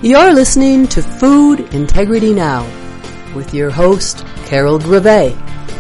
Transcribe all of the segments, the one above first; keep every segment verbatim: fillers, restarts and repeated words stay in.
You're listening to Food Integrity Now with your host, Carol Greve.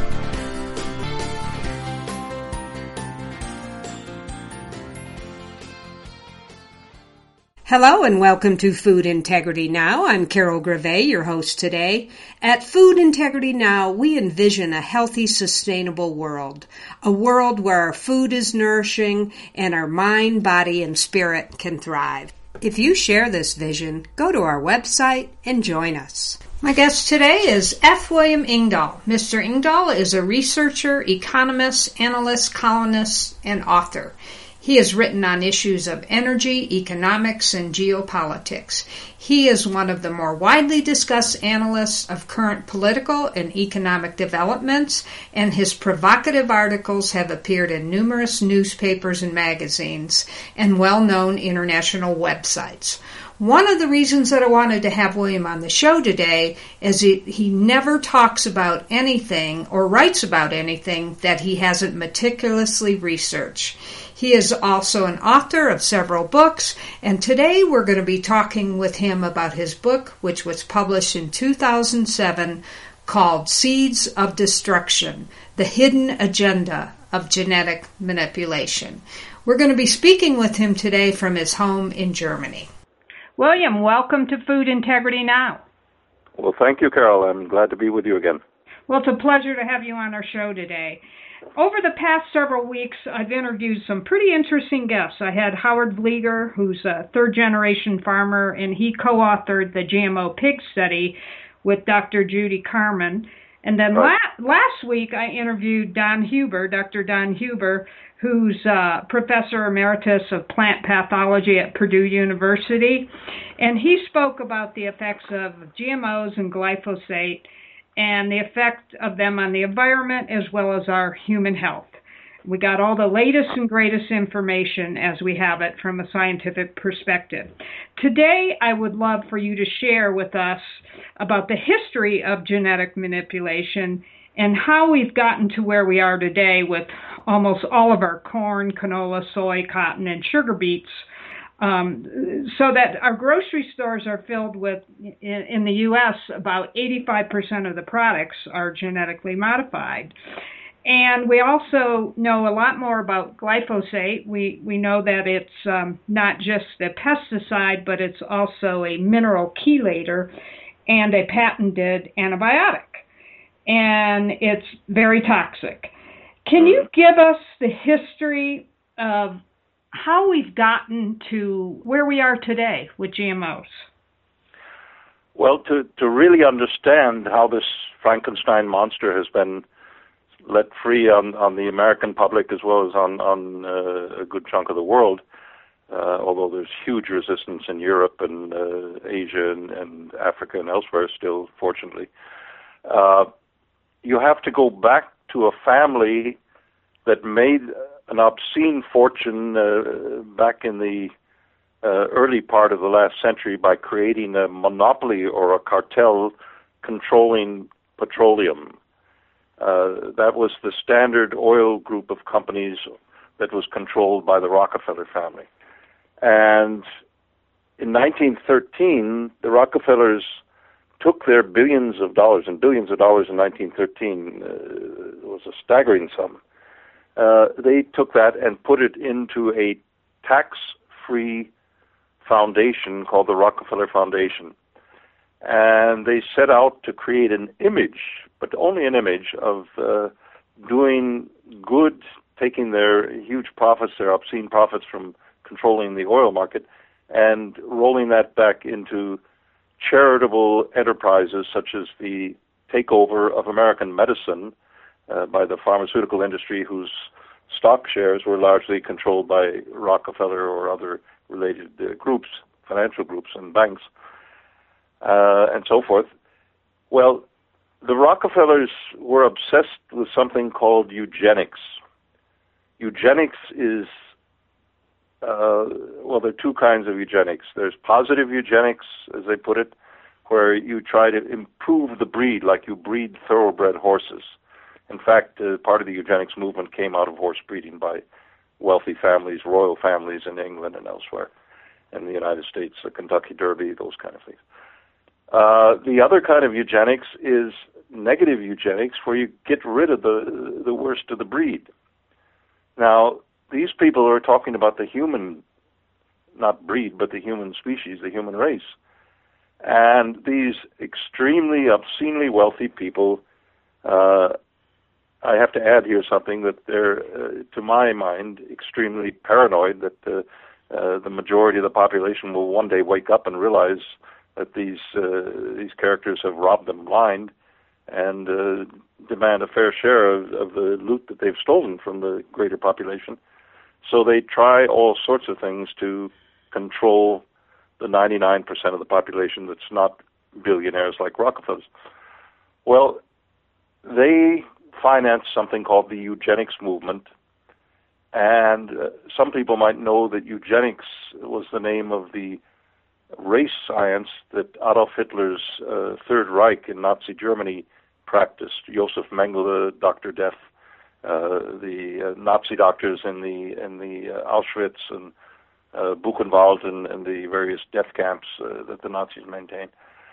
Hello and welcome to Food Integrity Now. I'm Carol Greve, your host today. At Food Integrity Now, we envision a healthy, sustainable world. A world where our food is nourishing and our mind, body, and spirit can thrive. If you share this vision, go to our website and join us. My guest today is F. William Engdahl. Mister Engdahl is a researcher, economist, analyst, columnist, and author. He has written on issues of energy, economics, and geopolitics. He is one of the more widely discussed analysts of current political and economic developments, and his provocative articles have appeared in numerous newspapers and magazines and well-known international websites. One of the reasons that I wanted to have William on the show today is he, he never talks about anything or writes about anything that he hasn't meticulously researched. He is also an author of several books, and today we're going to be talking with him about his book, which was published in two thousand seven, called Seeds of Destruction, The Hidden Agenda of Genetic Manipulation. We're going to be speaking with him today from his home in Germany. William, welcome to Food Integrity Now. Well, thank you, Carol. I'm glad to be with you again. Well, it's a pleasure to have you on our show today. Over the past several weeks, I've interviewed some pretty interesting guests. I had Howard Vlieger, who's a third-generation farmer, and he co-authored the G M O pig study with Doctor Judy Carman. And then right. la- last week, I interviewed Don Huber, Doctor Don Huber, who's uh, Professor Emeritus of Plant Pathology at Purdue University. And he spoke about the effects of G M Os and glyphosate and the effect of them on the environment as well as our human health. We got all the latest and greatest information as we have it from a scientific perspective. Today, I would love for you to share with us about the history of genetic manipulation and how we've gotten to where we are today with almost all of our corn, canola, soy, cotton, and sugar beets. Um, so that our grocery stores are filled with, in, in the U S, about eighty-five percent of the products are genetically modified. And we also know a lot more about glyphosate. We, we know that it's um, not just a pesticide, but it's also a mineral chelator and a patented antibiotic. And it's very toxic. Can you give us the history of how we've gotten to where we are today with G M Os? Well, to, to really understand how this Frankenstein monster has been let free on, on the American public as well as on, on uh, a good chunk of the world, uh, although there's huge resistance in Europe and uh, Asia and, and Africa and elsewhere still, fortunately, uh, you have to go back to a family that made an obscene fortune uh, back in the uh, early part of the last century by creating a monopoly or a cartel controlling petroleum. Uh, that was the Standard Oil group of companies that was controlled by the Rockefeller family. And in nineteen thirteen, the Rockefellers took their billions of dollars, and billions of dollars in nineteen thirteen uh, was a staggering sum. Uh, they took that and put it into a tax-free foundation called the Rockefeller Foundation. And they set out to create an image, but only an image, of uh, doing good, taking their huge profits, their obscene profits from controlling the oil market, and rolling that back into charitable enterprises such as the takeover of American medicine Uh, by the pharmaceutical industry, whose stock shares were largely controlled by Rockefeller or other related uh, groups, financial groups and banks, uh, and so forth. Well, the Rockefellers were obsessed with something called eugenics. Eugenics is, uh, well, there are two kinds of eugenics. There's positive eugenics, as they put it, where you try to improve the breed, like you breed thoroughbred horses. In fact, uh, part of the eugenics movement came out of horse breeding by wealthy families, royal families in England and elsewhere. in the United States, the Kentucky Derby, those kind of things. Uh, the other kind of eugenics is negative eugenics, where you get rid of the the worst of the breed. Now, these people are talking about the human, not breed, but the human species, the human race. And these extremely, obscenely wealthy people, uh, I have to add here something, that they're, uh, to my mind, extremely paranoid that uh, uh, the majority of the population will one day wake up and realize that these uh, these characters have robbed them blind and uh, demand a fair share of, of the loot that they've stolen from the greater population. So they try all sorts of things to control the ninety-nine percent of the population that's not billionaires like Rockefellers. Well, they finance something called the eugenics movement, and uh, some people might know that eugenics was the name of the race science that Adolf Hitler's uh, Third Reich in Nazi Germany practiced. Josef Mengele, Doctor Death, uh, the uh, Nazi doctors in the in the uh, Auschwitz and uh, Buchenwald and, and the various death camps uh, that the Nazis maintained.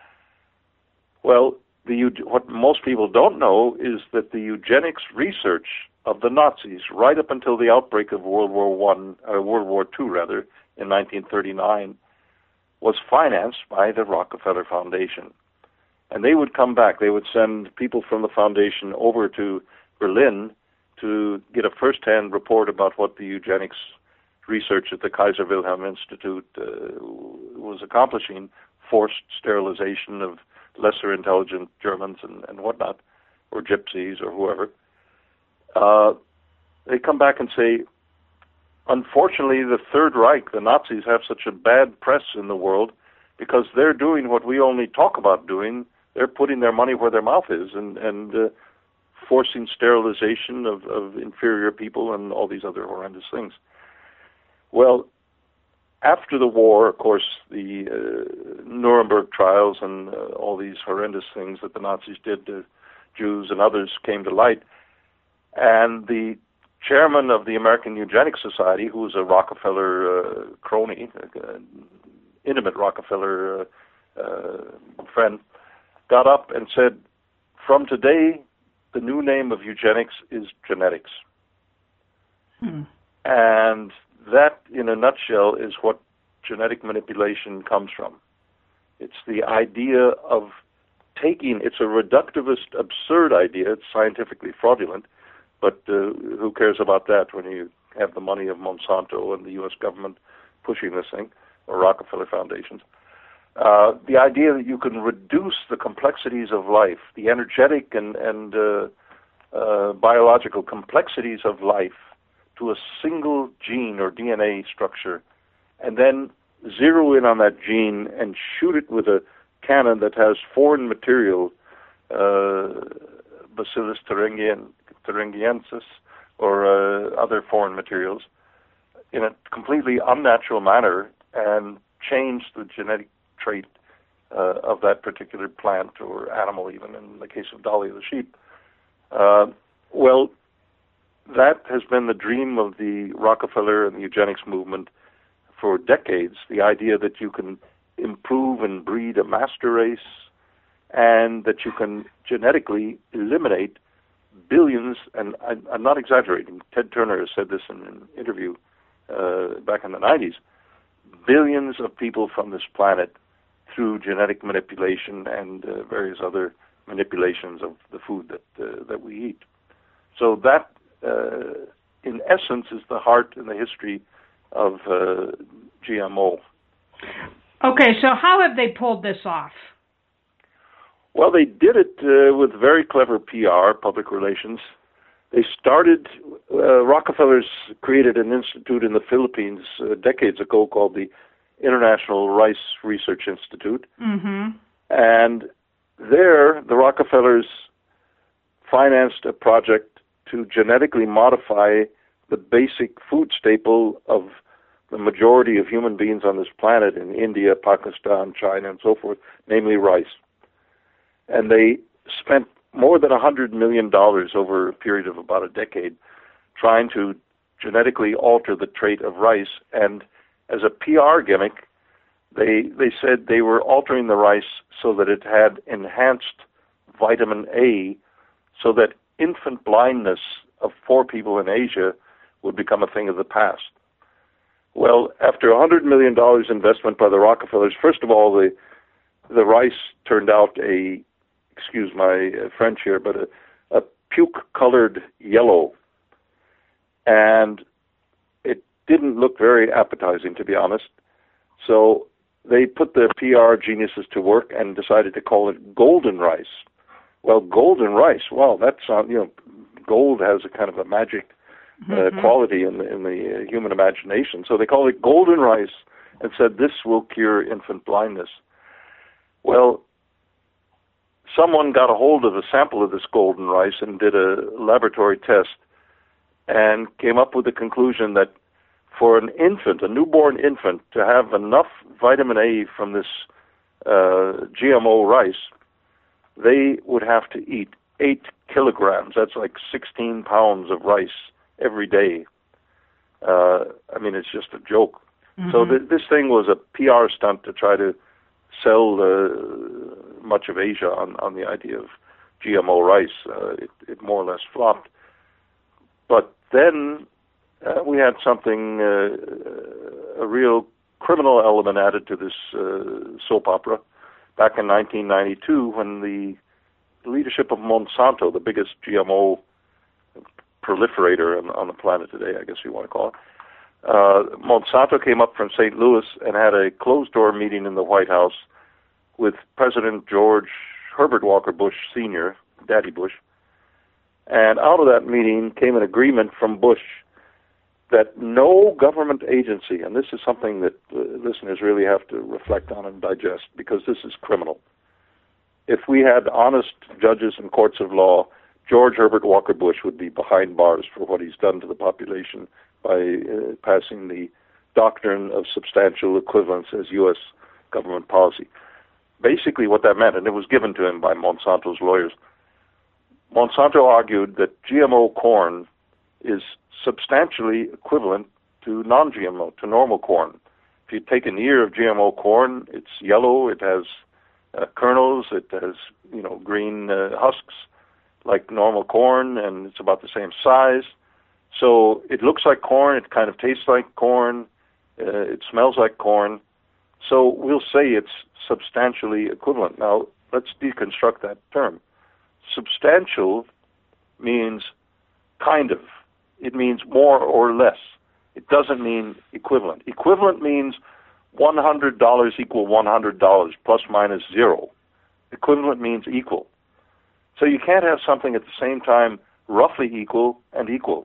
Well, the what most people don't know is that the eugenics research of the Nazis, right up until the outbreak of World War One, uh, World War Two, rather, in nineteen thirty-nine, was financed by the Rockefeller Foundation. And they would come back. They would send people from the foundation over to Berlin to get a first-hand report about what the eugenics research at the Kaiser Wilhelm Institute uh, was accomplishing, forced sterilization of lesser intelligent Germans and, and whatnot, or gypsies or whoever. Uh, they come back and say, unfortunately, the Third Reich, the Nazis, have such a bad press in the world because they're doing what we only talk about doing. They're putting their money where their mouth is and, and uh, forcing sterilization of, of inferior people and all these other horrendous things. Well, after the war, of course, the uh, Nuremberg trials and uh, all these horrendous things that the Nazis did to Jews and others came to light. And the chairman of the American Eugenics Society, who was a Rockefeller uh, crony, an intimate Rockefeller uh, uh, friend, got up and said, from today, the new name of eugenics is genetics. Hmm. And that, in a nutshell, is what genetic manipulation comes from. It's the idea of taking, it's a reductivist, absurd idea, it's scientifically fraudulent, but uh, who cares about that when you have the money of Monsanto and the U S government pushing this thing, or Rockefeller foundations. Uh, the idea that you can reduce the complexities of life, the energetic and, and uh, uh, biological complexities of life, to a single gene or D N A structure, and then zero in on that gene and shoot it with a cannon that has foreign material, uh, Bacillus thuringiensis, thuringiensis, or uh, other foreign materials, in a completely unnatural manner, and change the genetic trait uh, of that particular plant or animal, even in the case of Dolly the sheep. Uh, well, that has been the dream of the Rockefeller and the eugenics movement for decades, the idea that you can improve and breed a master race and that you can genetically eliminate billions, and I, I'm not exaggerating, Ted Turner has said this in an interview uh, back in the nineties, billions of people from this planet through genetic manipulation and uh, various other manipulations of the food that uh, that we eat. So that, uh, in essence, is the heart and the history of uh, G M O. Okay, so how have they pulled this off? Well, they did it uh, with very clever P R, public relations. They started, uh, Rockefellers created an institute in the Philippines uh, decades ago called the International Rice Research Institute. Mm-hmm. And there, the Rockefellers financed a project to genetically modify the basic food staple of the majority of human beings on this planet in India, Pakistan, China, and so forth, namely rice. And they spent more than one hundred million dollars over a period of about a decade trying to genetically alter the trait of rice. And as a P R gimmick, They they said they were altering the rice so that it had enhanced vitamin A, so that infant blindness of four people in Asia would become a thing of the past. Well, after one hundred million dollars investment by the Rockefellers, first of all, the the rice turned out a, excuse my French here, but a, a puke-colored yellow. And it didn't look very appetizing, to be honest. So they put their P R geniuses to work and decided to call it golden rice. Well, golden rice, wow, that sounds, you know, gold has a kind of a magic uh, mm-hmm. quality in the, in the uh, human imagination. So they called it golden rice and said this will cure infant blindness. Well, someone got a hold of a sample of this golden rice and did a laboratory test and came up with the conclusion that for an infant, a newborn infant, to have enough vitamin A from this uh, G M O rice, they would have to eat eight kilograms. That's like sixteen pounds of rice every day. Uh, I mean, it's just a joke. Mm-hmm. So th- this thing was a P R stunt to try to sell uh, much of Asia on, on the idea of G M O rice. Uh, it, it more or less flopped. But then uh, we had something, uh, a real criminal element added to this uh, soap opera back in nineteen ninety-two when the leadership of Monsanto, the biggest G M O proliferator on, on the planet today, I guess you want to call it, uh, Monsanto came up from Saint Louis and had a closed-door meeting in the White House with President George Herbert Walker Bush Senior, Daddy Bush. And out of that meeting came an agreement from Bush that no government agency, and this is something that uh, listeners really have to reflect on and digest because this is criminal. If we had honest judges and courts of law, George Herbert Walker Bush would be behind bars for what he's done to the population by uh, passing the doctrine of substantial equivalence as U S government policy. Basically what that meant, and it was given to him by Monsanto's lawyers, Monsanto argued that G M O corn is substantially equivalent to non-G M O, to normal corn. If you take an ear of G M O corn, it's yellow, it has uh, kernels, it has, you know, green uh, husks like normal corn, and it's about the same size. So it looks like corn, it kind of tastes like corn, uh, it smells like corn. So we'll say it's substantially equivalent. Now, let's deconstruct that term. Substantial means kind of. It means more or less. It doesn't mean equivalent. Equivalent means one hundred dollars equal one hundred dollars, plus minus zero. Equivalent means equal. So you can't have something at the same time roughly equal and equal.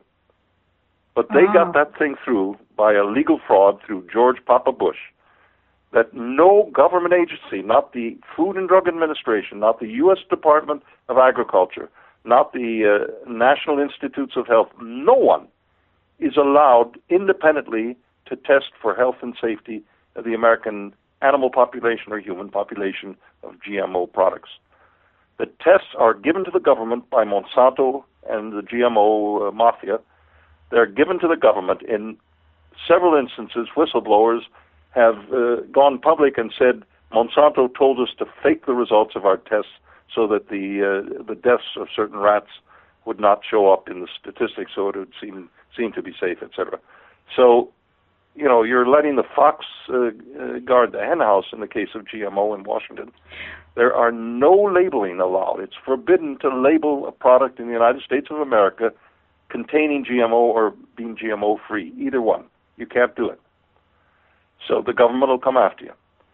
But they oh. got that thing through by a legal fraud through George Papa Bush, that no government agency, not the Food and Drug Administration, not the U S Department of Agriculture, not the uh, National Institutes of Health, no one is allowed independently to test for health and safety of the American animal population or human population of G M O products. The tests are given to the government by Monsanto and the G M O uh, mafia. They're given to the government. In several instances, whistleblowers have uh, gone public and said, Monsanto told us to fake the results of our tests so that the uh, the deaths of certain rats would not show up in the statistics, so it would seem seem to be safe, et cetera. So, you know, you're letting the fox uh, uh, guard the hen house in the case of G M O in Washington. There are no labeling allowed. It's forbidden to label a product in the United States of America containing G M O or being G M O free, either one. You can't do it. So the government will come after you.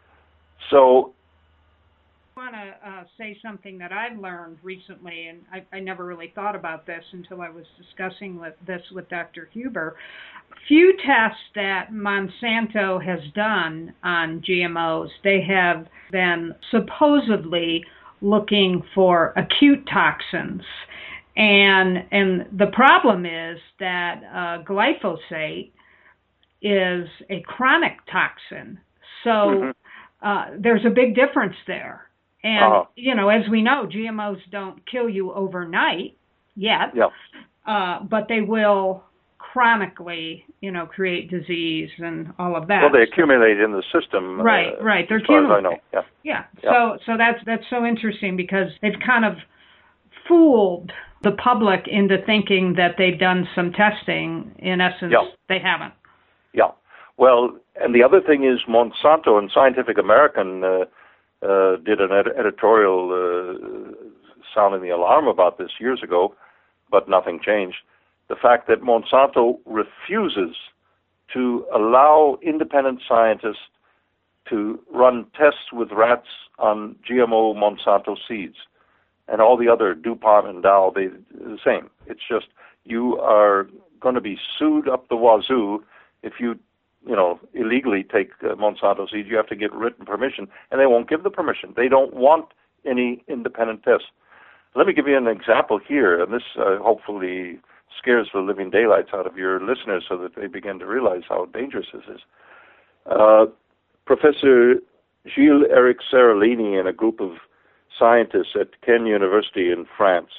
So I want to uh, say something that I've learned recently, and I, I never really thought about this until I was discussing with this with Doctor Huber. Few tests that Monsanto has done on G M Os, they have been supposedly looking for acute toxins. And and the problem is that uh, glyphosate is a chronic toxin. So mm-hmm. uh, there's a big difference there. And, uh-huh. you know, as we know, G M Os don't kill you overnight yet, yep. uh, but they will chronically, you know, create disease and all of that. Well, they accumulate in the system. Right, uh, right. They're as far as I accumulating. know. Yeah. Yeah. yeah. So, so that's that's so interesting because they've kind of fooled the public into thinking that they've done some testing. In essence, yeah. they haven't. Yeah. Well, and the other thing is Monsanto and Scientific American uh, uh, did an ed- editorial uh, sounding the alarm about this years ago, but nothing changed. The fact that Monsanto refuses to allow independent scientists to run tests with rats on G M O Monsanto seeds. And all the other DuPont and Dow, they the same. It's just you are going to be sued up the wazoo if you, you know, illegally take uh, Monsanto seeds. You have to get written permission, and they won't give the permission. They don't want any independent tests. Let me give you an example here, and this uh, hopefully scares the living daylights out of your listeners so that they begin to realize how dangerous this is. Uh, Professor Gilles-Éric Seralini and a group of scientists at Caen University in France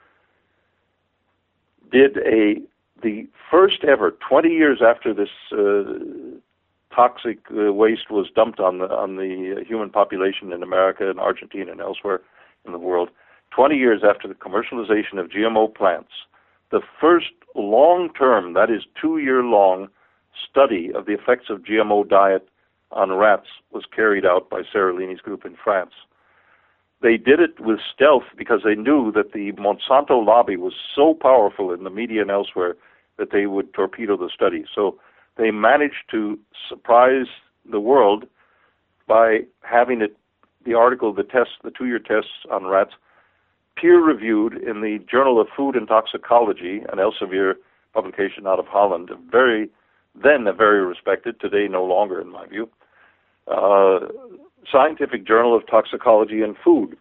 did a the first ever, twenty years after this uh, toxic uh, waste was dumped on the on the human population in America and Argentina and elsewhere in the world, twenty years after the commercialization of G M O plants, the first long-term, that is two-year-long, study of the effects of G M O diet on rats was carried out by Seralini's group in France. They did it with stealth because they knew that the Monsanto lobby was so powerful in the media and elsewhere that they would torpedo the study. So they managed to surprise the world by having it, the article, the test, the two-year tests on rats, peer-reviewed in the Journal of Food and Toxicology, an Elsevier publication out of Holland, a very, then a very respected, today no longer in my view, uh, Scientific Journal of Toxicology and Food.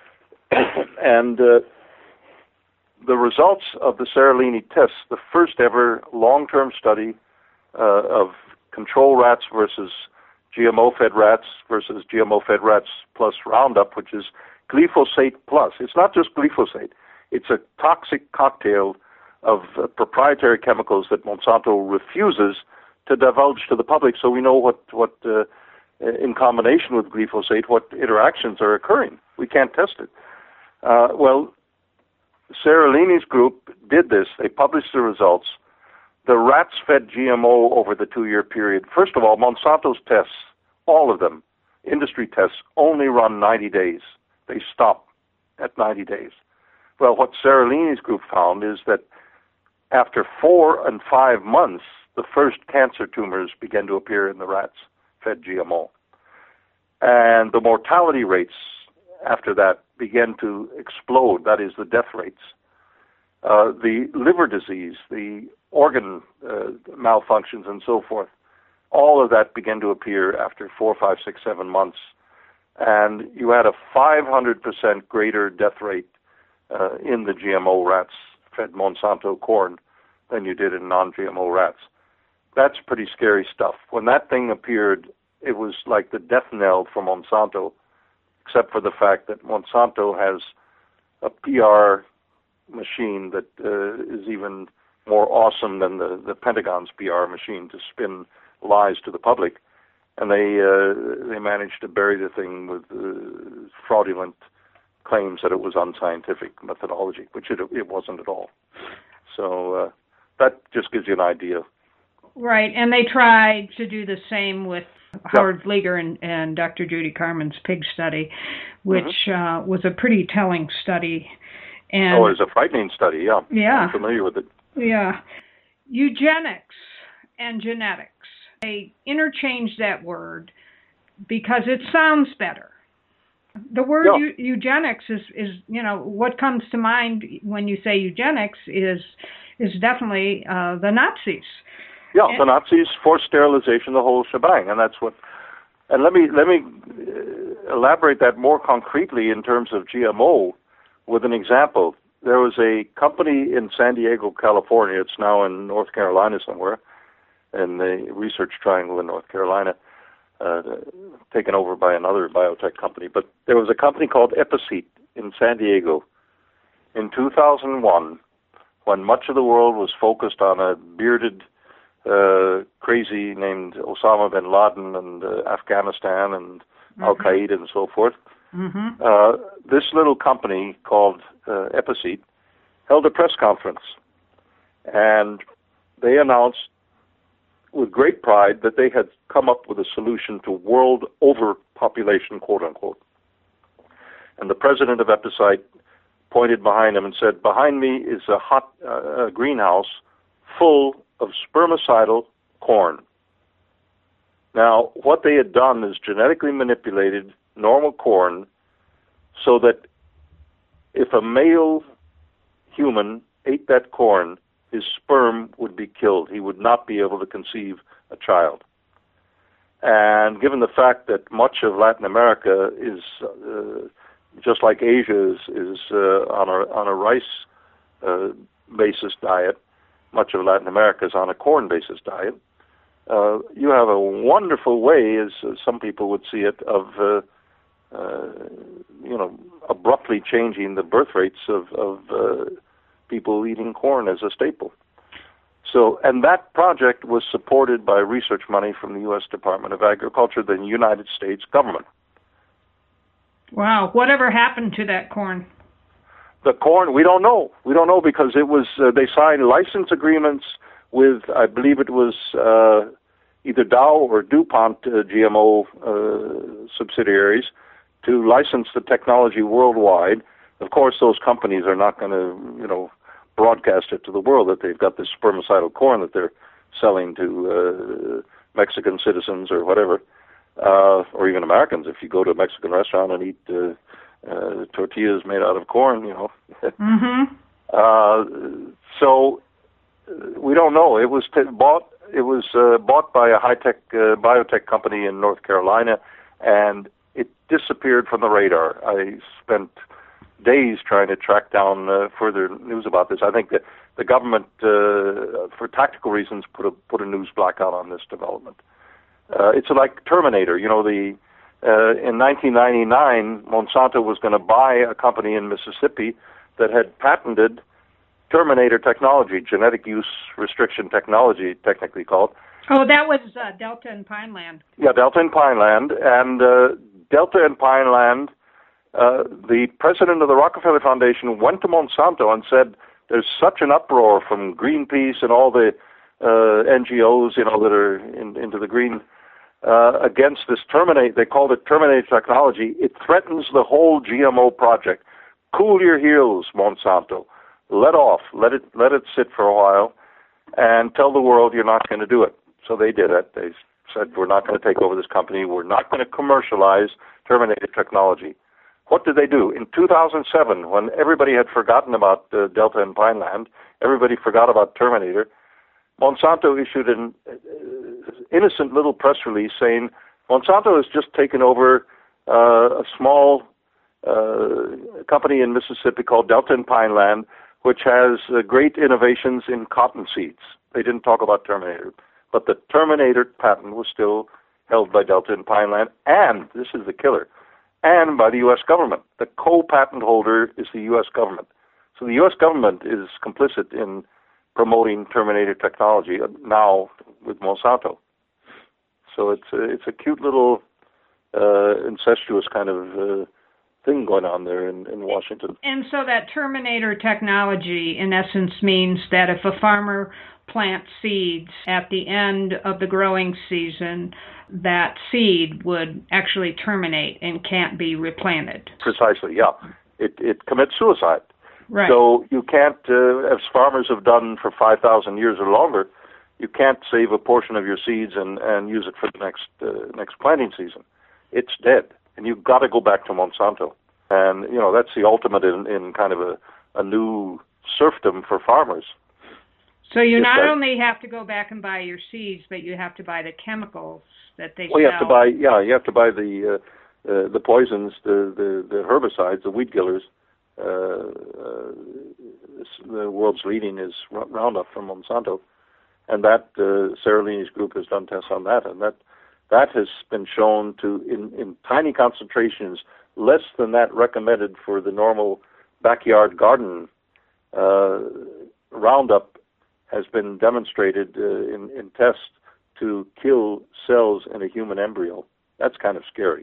and uh, the results of the Seralini tests, the first ever long-term study uh, of control rats versus G M O-fed rats versus G M O-fed rats plus Roundup, which is glyphosate plus. It's not just glyphosate. It's a toxic cocktail of uh, proprietary chemicals that Monsanto refuses to divulge to the public, so we know what, what uh, in combination with glyphosate, what interactions are occurring. We can't test it. Uh, well, Seralini's group did this. They published the results. The rats fed G M O over the two-year period. First of all, Monsanto's tests, all of them, industry tests, only run ninety days. They stop at ninety days. Well, what Seralini's group found is that after four and five months, the first cancer tumors began to appear in the rats fed G M O. And the mortality rates after that began to explode, that is, the death rates. Uh, the liver disease, the organ uh, malfunctions and so forth, all of that began to appear after four, five, six, seven months. And you had a five hundred percent greater death rate uh, in the G M O rats fed Monsanto corn than you did in non-G M O rats. That's pretty scary stuff. When that thing appeared, it was like the death knell for Monsanto, except for the fact that Monsanto has a P R machine that uh, is even more awesome than the, the Pentagon's P R machine to spin lies to the public. And they uh, they managed to bury the thing with uh, fraudulent claims that it was unscientific methodology, which it, it wasn't at all. So uh, that just gives you an idea. Right, and they tried to do the same with Howard Vlieger and, and Doctor Judy Carman's pig study, which mm-hmm. uh, was a pretty telling study. And oh, it was a frightening study, yeah. Yeah. I'm familiar with it. Yeah. Eugenics and genetics. They interchange that word because it sounds better. The word yeah. eu- eugenics is, is, you know, what comes to mind when you say eugenics is is definitely uh, the Nazis. Yeah, and the Nazis forced sterilization, the whole shebang, and that's what. And let me let me elaborate that more concretely in terms of G M O with an example. There was a company in San Diego, California. It's now in North Carolina somewhere, in the Research Triangle in North Carolina, uh, taken over by another biotech company. But there was a company called Episeed in San Diego. In two thousand one, when much of the world was focused on a bearded uh, crazy named Osama bin Laden and uh, Afghanistan and mm-hmm. Al-Qaeda and so forth, mm-hmm. uh, this little company called uh, Episeed held a press conference, and they announced with great pride that they had come up with a solution to world overpopulation, quote unquote. And the president of Episeed pointed behind him and said, "Behind me is a hot uh, a greenhouse full of spermicidal corn." Now, what they had done is genetically manipulated normal corn so that if a male human ate that corn, his sperm would be killed. He would not be able to conceive a child. And given the fact that much of Latin America is, uh, just like Asia, is, is uh, on a on a rice uh, basis diet, much of Latin America is on a corn basis diet. Uh, you have a wonderful way, as uh, some people would see it, of uh, uh, you know abruptly changing the birth rates of of uh, people eating corn as a staple. So, and that project was supported by research money from the U S Department of Agriculture, the United States government. Wow, whatever happened to that corn? The corn, we don't know. We don't know because it was, uh, they signed license agreements with, I believe it was uh, either Dow or DuPont uh, G M O uh, subsidiaries to license the technology worldwide. Of course, those companies are not going to, you know, broadcast it to the world that they've got this spermicidal corn that they're selling to uh, Mexican citizens or whatever, uh, or even Americans. If you go to a Mexican restaurant and eat uh, uh, tortillas made out of corn, you know. mm-hmm. uh, so uh, we don't know. It was t- bought. It was uh, bought by a high-tech uh, biotech company in North Carolina, and it disappeared from the radar. I spent days trying to track down uh, further news about this. I think that the government, uh, for tactical reasons, put a put a news blackout on this development. Uh, it's like Terminator. You know, the uh, in nineteen ninety-nine, Monsanto was going to buy a company in Mississippi that had patented Terminator technology, genetic use restriction technology, technically called. Oh, that was uh, Delta and Pineland. Yeah, Delta and Pineland, and uh, Delta and Pineland. Uh, the president of the Rockefeller Foundation went to Monsanto and said, "There's such an uproar from Greenpeace and all the uh, N G Os, you know, that are in, into the green uh, against this terminate. They called it Terminator technology. It threatens the whole G M O project. Cool your heels, Monsanto. Let off. Let it let it sit for a while, and tell the world you're not going to do it." So they did it. They said, "We're not going to take over this company. We're not going to commercialize Terminator technology." What did they do? In two thousand seven, when everybody had forgotten about uh, Delta and Pineland, everybody forgot about Terminator, Monsanto issued an uh, innocent little press release saying, Monsanto has just taken over uh, a small uh, company in Mississippi called Delta and Pineland, which has uh, great innovations in cotton seeds. They didn't talk about Terminator, but the Terminator patent was still held by Delta and Pineland, and, this is the killer, and by the U S government. The co-patent holder is the U S government. So the U S government is complicit in promoting Terminator technology now with Monsanto. So it's a, it's a cute little uh, incestuous kind of uh, thing going on there in, in Washington. And so that Terminator technology, in essence, means that if a farmer plants seeds at the end of the growing season, that seed would actually terminate and can't be replanted. Precisely, yeah. It it commits suicide. Right. So you can't, uh, as farmers have done for five thousand years or longer, you can't save a portion of your seeds and, and use it for the next uh, next planting season. It's dead, and you've got to go back to Monsanto. And, you know, that's the ultimate in, in kind of a, a new serfdom for farmers. So you It's not like, only have to go back and buy your seeds, but you have to buy the chemicals that they well, sell. you have to buy, yeah, you have to buy the uh, uh, the poisons, the, the, the herbicides, the weed killers. Uh, uh, this, the world's leading is Roundup from Monsanto, and that uh, Seralini's group has done tests on that, and that that has been shown to, in, in tiny concentrations, less than that recommended for the normal backyard garden, uh, Roundup has been demonstrated uh, in, in tests to kill cells in a human embryo. That's kind of scary.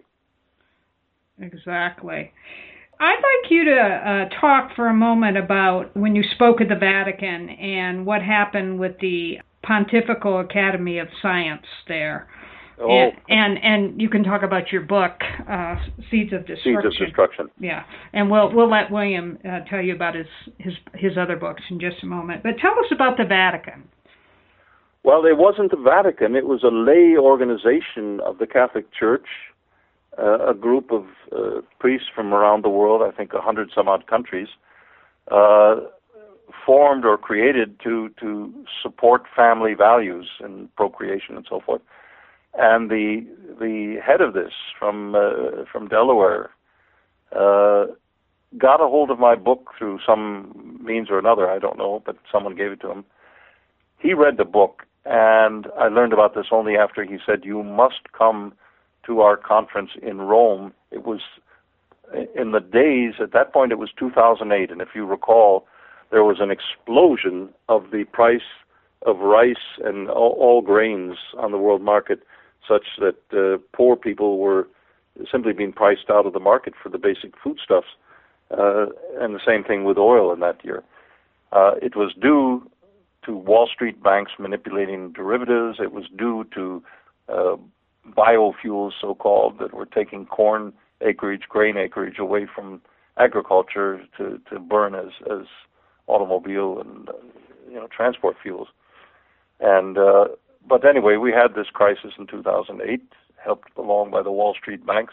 Exactly. I'd like you to uh, talk for a moment about when you spoke at the Vatican and what happened with the Pontifical Academy of Science there. Oh. And, and and you can talk about your book, uh, Seeds of Destruction. Seeds of Destruction. Yeah, and we'll we'll let William uh, tell you about his, his his other books in just a moment. But tell us about the Vatican. Well, it wasn't the Vatican. It was a lay organization of the Catholic Church, uh, a group of uh, priests from around the world, I think a hundred some odd countries, uh, formed or created to to support family values and procreation and so forth. And the the head of this from uh, from Delaware uh, got a hold of my book through some means or another. I don't know, but someone gave it to him. He read the book, and I learned about this only after he said, "You must come to our conference in Rome." It was in the days, at that point it was two thousand eight, and if you recall, there was an explosion of the price of rice and all, all grains on the world market, such that uh, poor people were simply being priced out of the market for the basic foodstuffs, uh, and the same thing with oil in that year. Uh, it was due to Wall Street banks manipulating derivatives. It was due to uh, biofuels, so-called, that were taking corn acreage, grain acreage away from agriculture to, to burn as, as automobile and uh, you know transport fuels. And uh, But anyway, we had this crisis in two thousand eight, helped along by the Wall Street banks.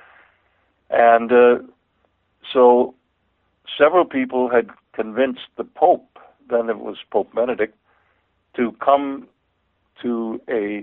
And uh, so several people had convinced the Pope, then it was Pope Benedict, to come to a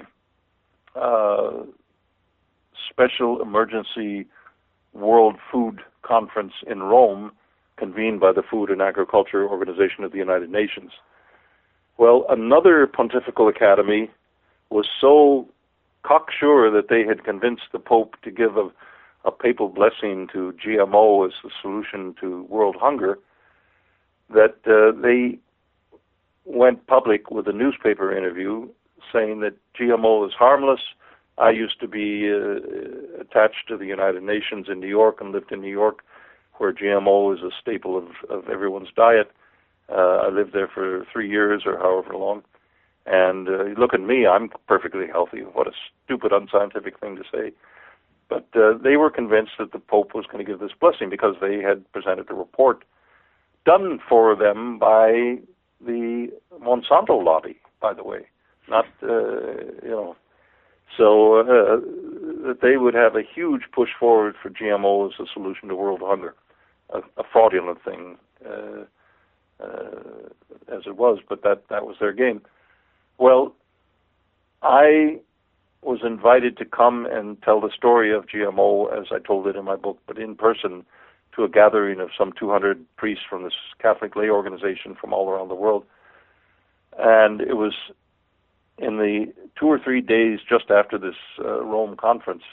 uh, special emergency World Food Conference in Rome, convened by the Food and Agriculture Organization of the United Nations. Well, another Pontifical Academy was so cocksure that they had convinced the Pope to give a, a papal blessing to G M O as the solution to world hunger, that uh, they went public with a newspaper interview saying that G M O is harmless. I used to be uh, attached to the United Nations in New York and lived in New York, where G M O is a staple of, of everyone's diet. Uh, I lived there for three years or however long. And uh, look at me, I'm perfectly healthy. What a stupid, unscientific thing to say. But uh, they were convinced that the Pope was going to give this blessing because they had presented a report done for them by the Monsanto lobby, by the way. Not, uh, you know, so uh, that they would have a huge push forward for G M O as a solution to world hunger, a, a fraudulent thing uh, uh, as it was, but that, that was their game. Well, I was invited to come and tell the story of G M O as I told it in my book, but in person to a gathering of some two hundred priests from this Catholic lay organization from all around the world. And it was in the two or three days just after this uh, Rome conference.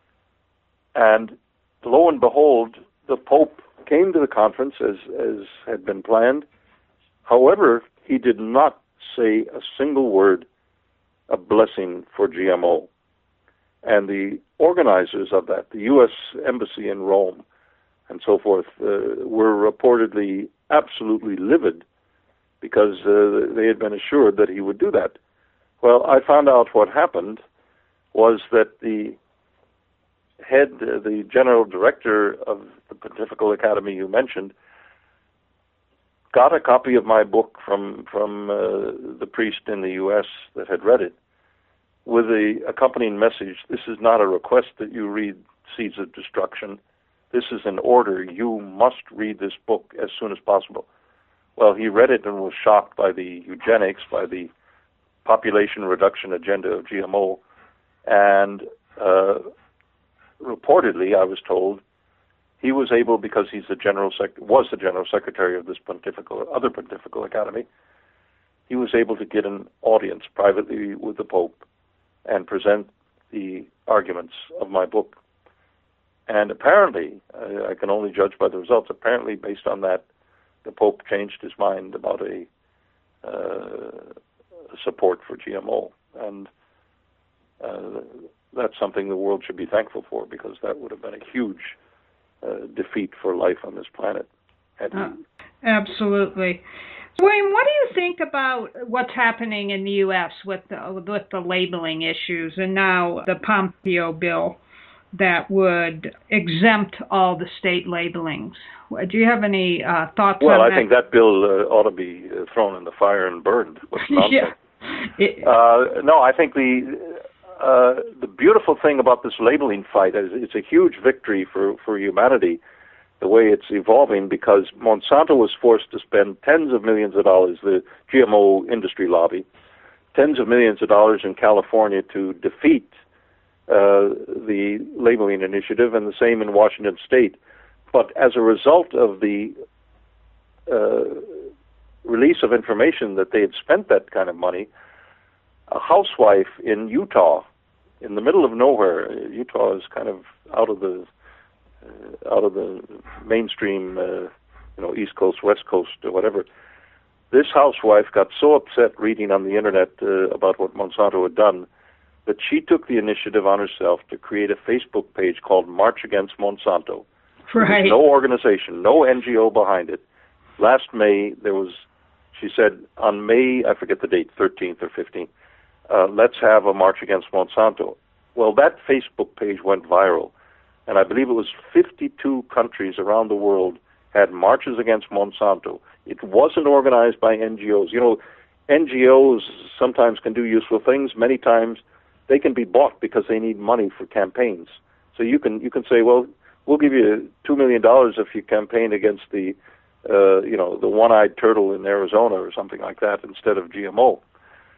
And lo and behold, the Pope came to the conference as, as had been planned. However, he did not say a single word, a blessing for G M O. And the organizers of that, the U S Embassy in Rome and so forth, uh, were reportedly absolutely livid because uh, they had been assured that he would do that. Well, I found out what happened was that the head, uh, the general director of the Pontifical Academy you mentioned, got a copy of my book from from uh, the priest in the U S that had read it, with the accompanying message: "This is not a request that you read Seeds of Destruction. This is an order. You must read this book as soon as possible." Well, he read it and was shocked by the eugenics, by the population reduction agenda of G M O, and uh, reportedly, I was told, he was able, because he's the general sec- was the general secretary of this pontifical, other pontifical academy, he was able to get an audience privately with the Pope and present the arguments of my book. And apparently, I, I can only judge by the results, apparently based on that, the Pope changed his mind about a uh, support for G M O. And uh, that's something the world should be thankful for, because that would have been a huge uh, defeat for life on this planet. Uh, absolutely. Wayne, what do you think about what's happening in the U S with the, with the labeling issues, and now the Pompeo bill that would exempt all the state labelings? Do you have any uh, thoughts well, on that? Well, I think that bill uh, ought to be uh, thrown in the fire and burned. yeah. It, uh, no, I think the uh, the beautiful thing about this labeling fight is it's a huge victory for, for humanity, the way it's evolving, because Monsanto was forced to spend tens of millions of dollars, the G M O industry lobby, tens of millions of dollars in California to defeat uh, the labeling initiative, and the same in Washington State. But as a result of the uh, release of information that they had spent that kind of money, a housewife in Utah, in the middle of nowhere, Utah is kind of out of the Uh, out of the mainstream, uh, you know, East Coast, West Coast, or whatever. This housewife got so upset reading on the internet uh, about what Monsanto had done that she took the initiative on herself to create a Facebook page called March Against Monsanto. Right. There was no organization, no N G O behind it. Last May, there was, she said, on May, I forget the date, thirteenth or fifteenth, uh, let's have a March Against Monsanto. Well, that Facebook page went viral. And I believe it was fifty-two countries around the world had marches against Monsanto. It wasn't organized by N G Os. You know, N G Os sometimes can do useful things. Many times they can be bought because they need money for campaigns. So you can you can say, well, we'll give you two million dollars if you campaign against the, uh, you know, the one-eyed turtle in Arizona or something like that instead of G M O.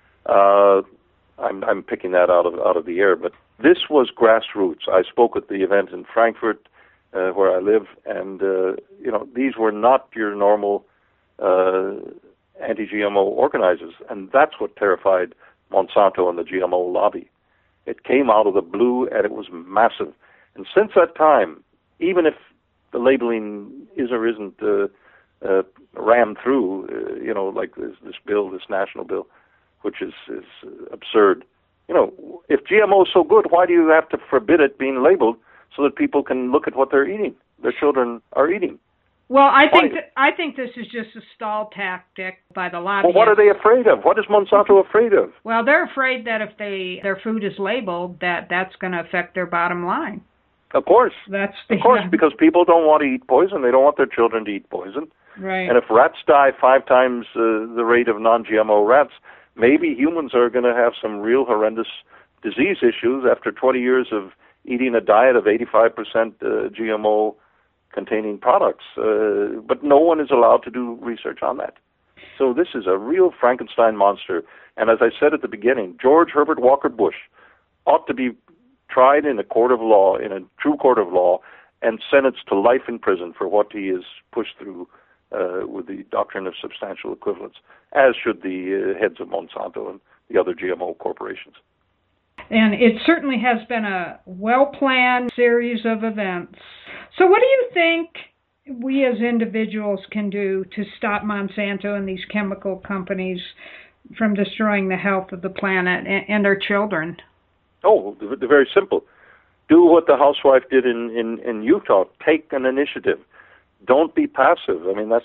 Uh, I'm, I'm picking that out of out of the air, but this was grassroots. I spoke at the event in Frankfurt, uh, where I live, and uh, you know, these were not your normal uh, anti-G M O organizers, and that's what terrified Monsanto and the G M O lobby. It came out of the blue, and it was massive. And since that time, even if the labeling is or isn't uh, uh, rammed through, uh, you know, like this, this bill, this national bill, which is, is absurd. You know, if G M O is so good, why do you have to forbid it being labeled so that people can look at what they're eating, their children are eating? Well, I think th- I think this is just a stall tactic by the lobby. Well, what are they afraid of? What is Monsanto afraid of? Well, they're afraid that if they their food is labeled, that that's going to affect their bottom line. Of course. That's the, of course, yeah. because people don't want to eat poison. They don't want their children to eat poison. Right. And if rats die five times uh, the rate of non-G M O rats, maybe humans are going to have some real horrendous disease issues after twenty years of eating a diet of eighty-five percent uh, G M O containing products. Uh, but no one is allowed to do research on that. So this is a real Frankenstein monster. And as I said at the beginning, George Herbert Walker Bush ought to be tried in a court of law, in a true court of law, and sentenced to life in prison for what he has pushed through uh, with the doctrine of substantial equivalence, as should the uh, heads of Monsanto and the other G M O corporations. And it certainly has been a well-planned series of events. So what do you think we as individuals can do to stop Monsanto and these chemical companies from destroying the health of the planet and, and our children? Oh, they're very simple. Do what the housewife did in, in, in Utah. Take an initiative. Don't be passive. I mean, that's,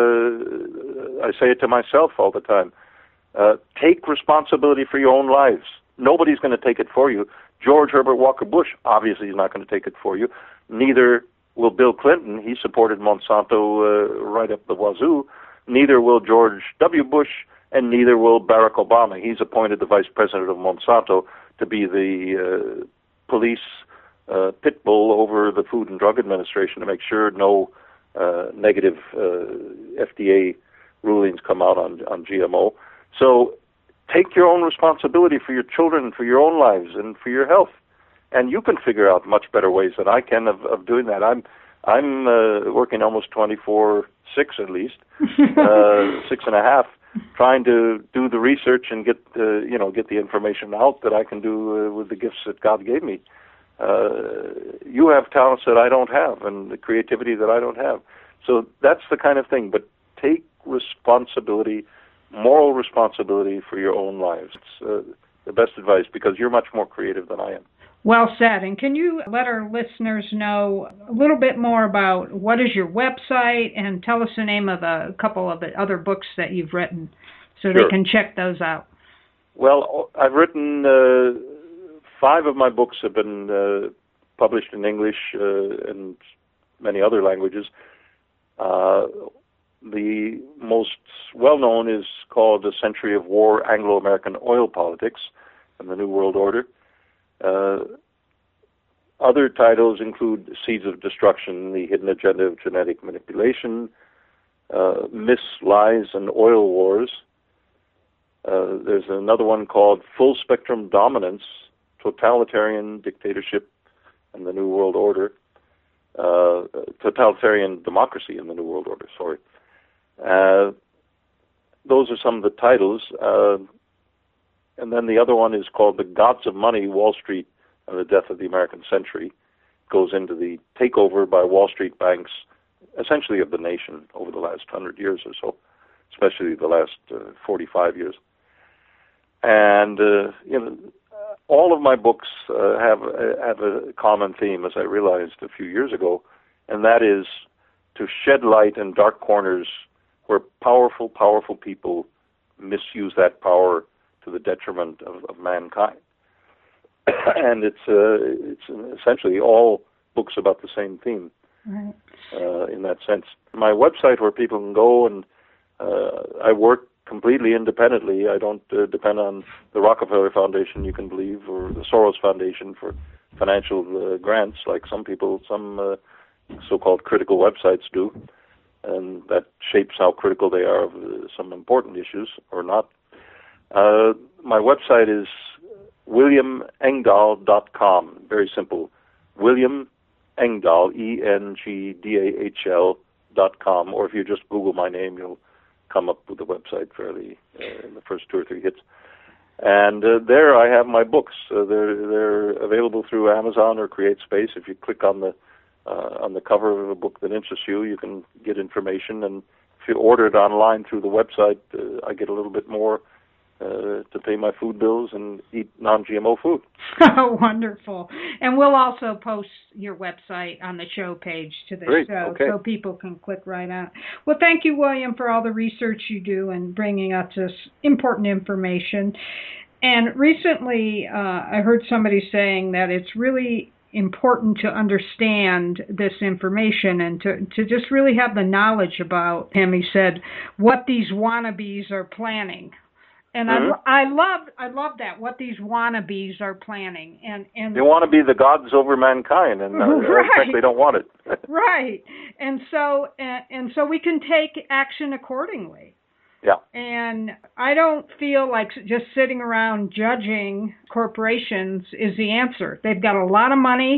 uh, I say it to myself all the time. Uh, take responsibility for your own lives. Nobody's going to take it for you. George Herbert Walker Bush obviously is not going to take it for you. Neither will Bill Clinton. He supported Monsanto uh, right up the wazoo. Neither will George W. Bush, and neither will Barack Obama. He's appointed the vice president of Monsanto to be the uh, police uh, pit bull over the Food and Drug Administration to make sure no uh, negative uh, F D A rulings come out on, on G M O. So take your own responsibility for your children, for your own lives, and for your health. And you can figure out much better ways than I can of, of doing that. I'm I'm uh, working almost twenty-four six at least, uh, six and a half, trying to do the research and get uh, you know get the information out that I can do uh, with the gifts that God gave me. Uh, you have talents that I don't have, and the creativity that I don't have. So that's the kind of thing. But take responsibility. moral responsibility for your own lives. It's uh, the best advice because you're much more creative than I am. Well said. And can you let our listeners know a little bit more about what is your website and tell us the name of a couple of the other books that you've written so Sure. they can check those out? Well, I've written, uh, five of my books have been uh, published in English uh, and many other languages. Uh, the most well-known is called A Century of War, Anglo-American Oil Politics and the New World Order. Uh, other titles include Seeds of Destruction, The Hidden Agenda of Genetic Manipulation, uh, Myths, Lies, and Oil Wars. Uh, there's another one called Full Spectrum Dominance, Totalitarian Dictatorship and the New World Order. Uh, totalitarian Democracy in the New World Order, sorry. Uh, those are some of the titles. Uh, and then the other one is called The Gods of Money, Wall Street and the Death of the American Century. It goes into the takeover by Wall Street banks, essentially of the nation over the last hundred years or so, especially the last uh, forty-five years. And, uh, you know, all of my books uh, have, uh, have a common theme, as I realized a few years ago, and that is to shed light in dark corners where powerful, powerful people misuse that power to the detriment of, of mankind. And it's uh, it's essentially all books about the same theme. Right. Uh, in that sense. My website where people can go, and uh, I work completely independently. I don't uh, depend on the Rockefeller Foundation, you can believe, or the Soros Foundation for financial uh, grants, like some people, some uh, so-called critical websites do, and that shapes how critical they are of uh, some important issues or not. Uh, my website is william engdahl dot com. Very simple. William Engdahl, E N G D A H L dot com, or if you just Google my name, you'll come up with the website fairly uh, in the first two or three hits. And uh, there I have my books. Uh, they're they're available through Amazon or CreateSpace. If you click on the uh, on the cover of a book that interests you, you can get information. And if you order it online through the website, uh, I get a little bit more uh, to pay my food bills and eat non-G M O food. Oh, wonderful. And we'll also post your website on the show page to the Great. show Okay. so people can click right on. Well, thank you, William, for all the research you do and bringing us this important information. And recently, uh, I heard somebody saying that it's really important to understand this information and to, to just really have the knowledge about him. He said, what these wannabes are planning. And mm-hmm. I, I love I love that, what these wannabes are planning. And, and they want to be the gods over mankind, and uh, right. in fact, they don't want it. Right. And so and, and so we can take action accordingly. Yeah. And I don't feel like just sitting around judging corporations is the answer. They've got a lot of money,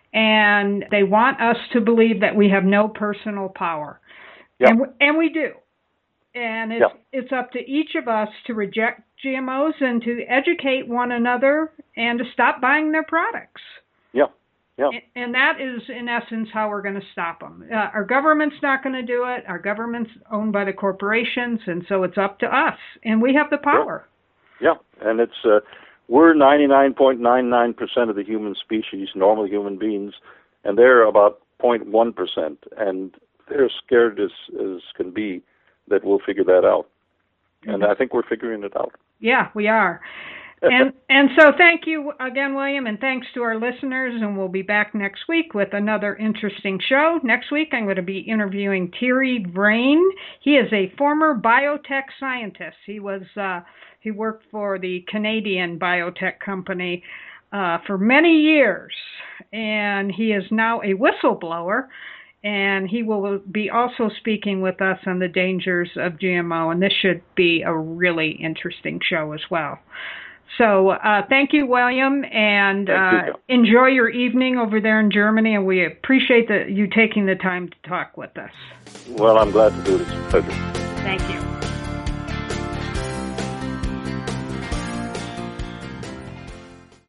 and they want us to believe that we have no personal power. Yeah. And, and we do. And it's, yeah. it's up to each of us to reject G M Os and to educate one another and to stop buying their products. Yeah. Yeah. And that is, in essence, how we're going to stop them. Uh, our government's not going to do it. Our government's owned by the corporations, and so it's up to us. And we have the power. Yeah, yeah. And it's uh, we're ninety-nine point nine nine percent of the human species, normal human beings, and they're about zero point one percent. And they're scared as, as can be that we'll figure that out. And I think we're figuring it out. Yeah, we are. And and so thank you again, William, and thanks to our listeners, and we'll be back next week with another interesting show. Next week, I'm going to be interviewing Thierry Vrain. He is a former biotech scientist. He was uh, he worked for the Canadian biotech company uh, for many years, and he is now a whistleblower, and he will be also speaking with us on the dangers of G M O, and this should be a really interesting show as well. So uh, thank you, William, and uh, you. enjoy your evening over there in Germany, and we appreciate the, you taking the time to talk with us. Well, I'm glad to do it. It's a pleasure. Thank you.